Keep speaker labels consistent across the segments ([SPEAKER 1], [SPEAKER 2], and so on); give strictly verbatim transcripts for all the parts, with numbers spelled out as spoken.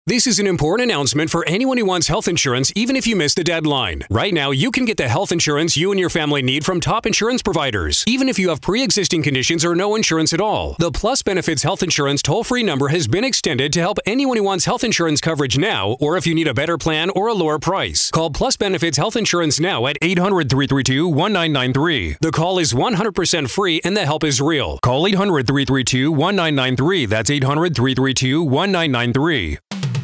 [SPEAKER 1] This is an important announcement for anyone who wants health insurance, even if you missed the deadline. Right now, you can get the health insurance you and your family need from top insurance providers, even if you have pre-existing conditions or no insurance at all. The Plus Benefits Health Insurance toll-free number has been extended to help anyone who wants health insurance coverage now, or if you need a better plan or a lower price. Call Plus Benefits Health Insurance now at eight hundred, three three two, one nine nine three. The call is one hundred percent free and the help is real. Call eight hundred, three three two, one nine nine three. That's eight hundred, three three two, one nine nine three.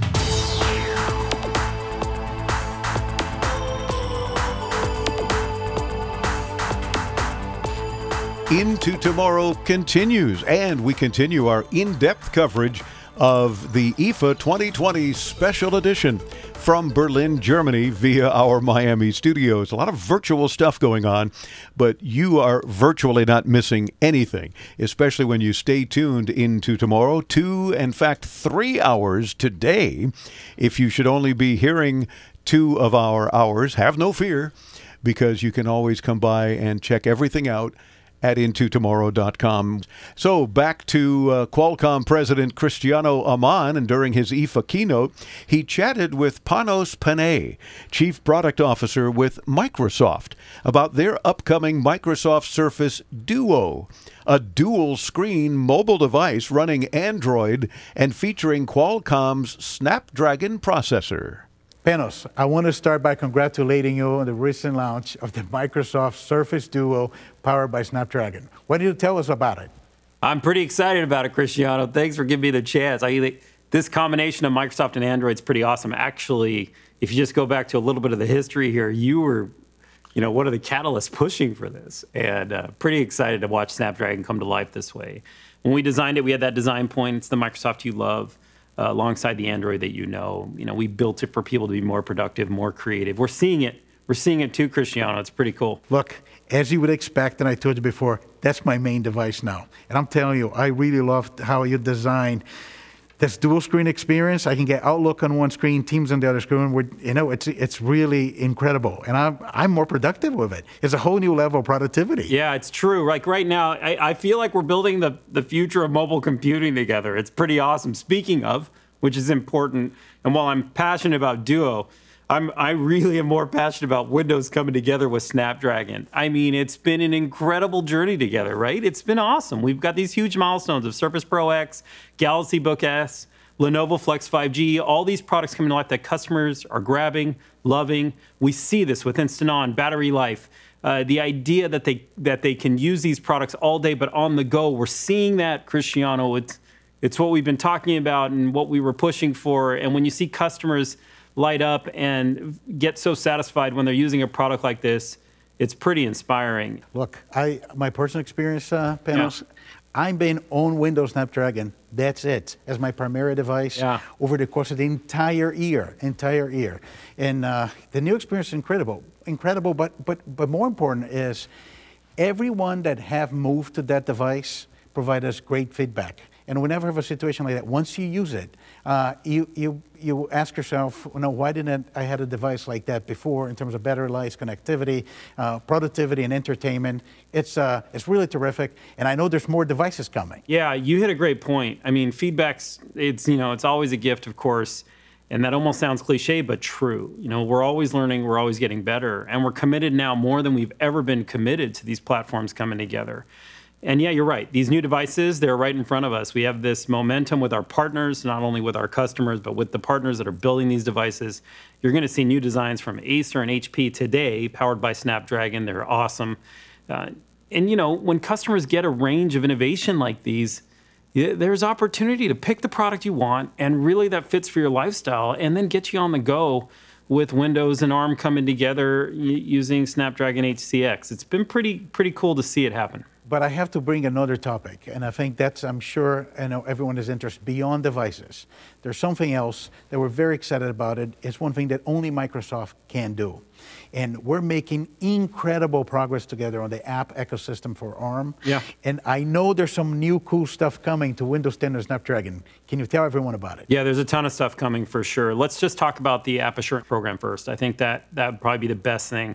[SPEAKER 2] Into Tomorrow continues, and we continue our in-depth coverage of the I F A twenty twenty Special Edition from Berlin, Germany, via our Miami studios. A lot of virtual stuff going on, but you are virtually not missing anything, especially when you stay tuned into tomorrow. Two, in fact, three hours today. If you should only be hearing two of our hours, have no fear, because you can always come by and check everything out at into tomorrow dot com. So back to uh, Qualcomm President Cristiano Amon, and during his I F A keynote, he chatted with Panos Panay, Chief Product Officer with Microsoft, about their upcoming Microsoft Surface Duo, a dual-screen mobile device running Android and featuring Qualcomm's Snapdragon processor.
[SPEAKER 3] Panos, I want to start by congratulating you on the recent launch of the Microsoft Surface Duo powered by Snapdragon. What do you tell us about it?
[SPEAKER 4] I'm pretty excited about it, Cristiano. Thanks for giving me the chance. I, this combination of Microsoft and Android is pretty awesome. Actually, if you just go back to a little bit of the history here, you were, you know, one of the catalysts pushing for this, and uh, pretty excited to watch Snapdragon come to life this way. When we designed it, we had that design point. It's the Microsoft you love. Uh, alongside the Android that you know. You know, we built it for people to be more productive, more creative. We're seeing it. We're seeing it too, Cristiano. It's pretty cool.
[SPEAKER 3] Look, as you would expect, and I told you before, that's my main device now. And I'm telling you, I really love how you designed this dual screen experience. I can get Outlook on one screen, Teams on the other screen. We're, you know, it's it's really incredible. And I'm, I'm more productive with it. It's a whole new level of productivity.
[SPEAKER 4] Yeah, it's true. Like right now, I, I feel like we're building the, the future of mobile computing together. It's pretty awesome. Speaking of, which is important, and while I'm passionate about Duo, I'm, I really am more passionate about Windows coming together with Snapdragon. I mean, it's been an incredible journey together, right? It's been awesome. We've got these huge milestones of Surface Pro X, Galaxy Book S, Lenovo Flex five G, all these products coming to life that customers are grabbing, loving. We see this with Instant On, battery life. Uh, the idea that they that they can use these products all day, but on the go. We're seeing that, Cristiano. It's, it's what we've been talking about and what we were pushing for. And when you see customers light up and get so satisfied when they're using a product like this, it's pretty inspiring.
[SPEAKER 3] Look, I my personal experience, uh, Panos, yeah. I've been on Windows Snapdragon. That's it, as my primary device yeah. over the course of the entire year, entire year. And uh, the new experience is incredible, incredible. But but but more important is everyone that have moved to that device provide us great feedback. And whenever you have a situation like that, once you use it, uh, you you you ask yourself, you know, why didn't I had a device like that before in terms of battery life, connectivity, uh, productivity, and entertainment? It's uh, it's really terrific, and I know there's more devices coming.
[SPEAKER 4] Yeah, you hit a great point. I mean, feedback's it's you know it's always a gift, of course, and that almost sounds cliche, but true. You know, we're always learning, we're always getting better, and we're committed now more than we've ever been committed to these platforms coming together. And yeah, you're right. These new devices, they're right in front of us. We have this momentum with our partners, not only with our customers, but with the partners that are building these devices. You're going to see new designs from Acer and H P today, powered by Snapdragon. They're awesome. Uh, and, you know, when customers get a range of innovation like these, there's opportunity to pick the product you want and really that fits for your lifestyle and then get you on the go with Windows and ARM coming together using Snapdragon H C X. It's been pretty pretty cool to see it happen.
[SPEAKER 3] But I have to bring another topic, and I think that's, I'm sure, I know everyone is interested beyond devices. There's something else that we're very excited about. It. It's one thing that only Microsoft can do. And we're making incredible progress together on the app ecosystem for ARM.
[SPEAKER 4] Yeah.
[SPEAKER 3] And I know there's some new cool stuff coming to Windows ten and Snapdragon. Can you tell everyone about it?
[SPEAKER 4] Yeah, there's a ton of stuff coming for sure. Let's just talk about the App Assurance program first. I think that that would probably be the best thing.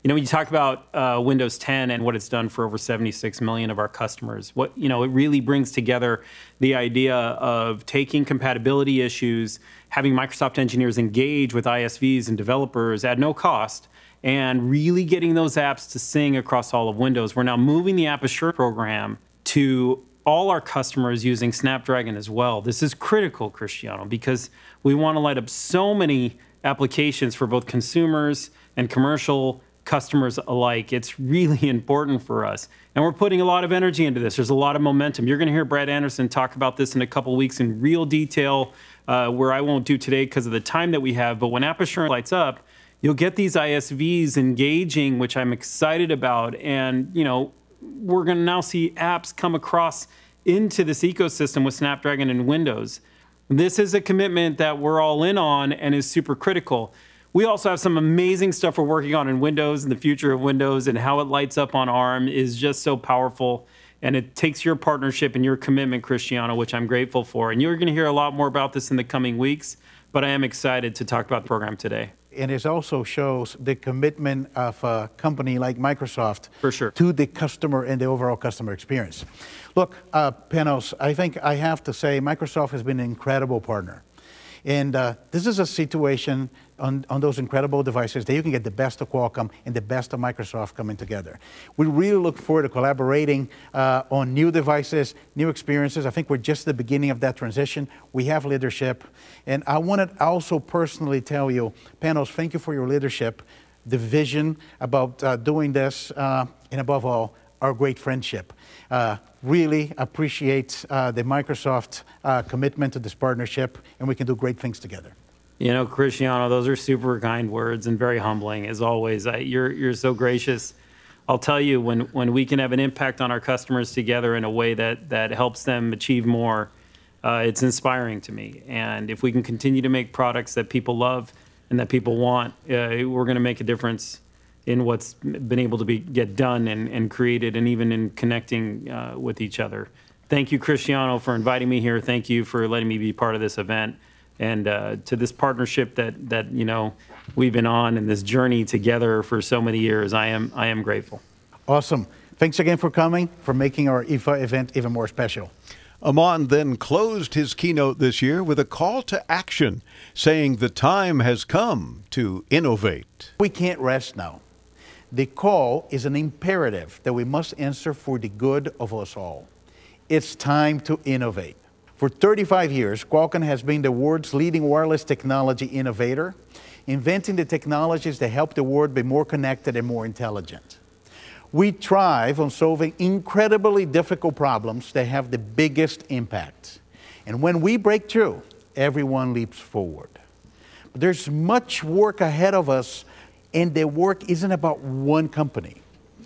[SPEAKER 4] You know, when you talk about uh, Windows ten and what it's done for over seventy-six million of our customers, what you know, it really brings together the idea of taking compatibility issues, having Microsoft engineers engage with I S Vs and developers at no cost, and really getting those apps to sing across all of Windows. We're now moving the App Assurance program to all our customers using Snapdragon as well. This is critical, Cristiano, because we want to light up so many applications for both consumers and commercial customers alike. It's really important for us. And we're putting a lot of energy into this. There's a lot of momentum. You're going to hear Brad Anderson talk about this in a couple weeks in real detail, uh, where I won't do today because of the time that we have. But when App Assurance lights up, you'll get these I S Vs engaging, which I'm excited about. And, you know, we're going to now see apps come across into this ecosystem with Snapdragon and Windows. This is a commitment that we're all in on and is super critical. We also have some amazing stuff we're working on in Windows, and the future of Windows and how it lights up on ARM is just so powerful. And it takes your partnership and your commitment, Cristiano, which I'm grateful for. And you're going to hear a lot more about this in the coming weeks, but I am excited to talk about the program today.
[SPEAKER 3] And it also shows the commitment of a company like Microsoft
[SPEAKER 4] For sure.
[SPEAKER 3] to the customer and the overall customer experience. Look, uh, Panos, I think I have to say Microsoft has been an incredible partner. And uh, this is a situation on, on those incredible devices that you can get the best of Qualcomm and the best of Microsoft coming together. We really look forward to collaborating uh, on new devices, new experiences. I think we're just at the beginning of that transition. We have leadership. And I want to also personally tell you, Panos, thank you for your leadership, the vision about uh, doing this, uh, and above all, our great friendship. Uh, really appreciate uh, the Microsoft uh, commitment to this partnership, and we can do great things together.
[SPEAKER 4] You know, Cristiano, those are super kind words and very humbling, as always. I, you're you're so gracious. I'll tell you, when, when we can have an impact on our customers together in a way that, that helps them achieve more, uh, it's inspiring to me. And if we can continue to make products that people love and that people want, uh, we're going to make a difference in what's been able to be get done and, and created, and even in connecting uh, with each other. Thank you, Cristiano, for inviting me here. Thank you for letting me be part of this event, and uh, to this partnership that that you know we've been on and this journey together for so many years. I am I am grateful.
[SPEAKER 3] Awesome. Thanks again for coming, for making our I F A event even more special.
[SPEAKER 2] Aman then closed his keynote this year with a call to action, saying the time has come to innovate.
[SPEAKER 3] We can't rest now. The call is an imperative that we must answer for the good of us all. It's time to innovate. For thirty-five years, Qualcomm has been the world's leading wireless technology innovator, inventing the technologies that help the world be more connected and more intelligent. We thrive on solving incredibly difficult problems that have the biggest impact. And when we break through, everyone leaps forward. But there's much work ahead of us, and the work isn't about one company.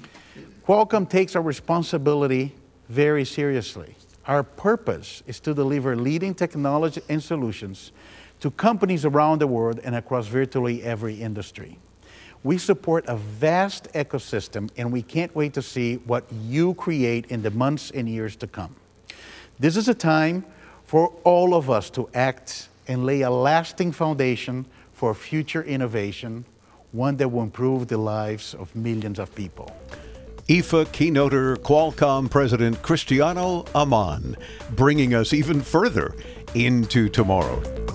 [SPEAKER 3] Qualcomm takes our responsibility very seriously. Our purpose is to deliver leading technology and solutions to companies around the world and across virtually every industry. We support a vast ecosystem, and we can't wait to see what you create in the months and years to come. This is a time for all of us to act and lay a lasting foundation for future innovation, one that will improve the lives of millions of people.
[SPEAKER 2] I F A keynoter Qualcomm President Cristiano Aman, bringing us even further into tomorrow.